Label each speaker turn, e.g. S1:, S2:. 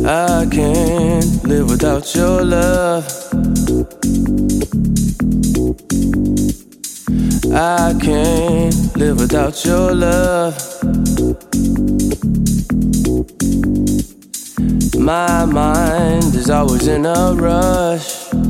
S1: I can't live without your love. I can't live without your love. My mind is always in a rush.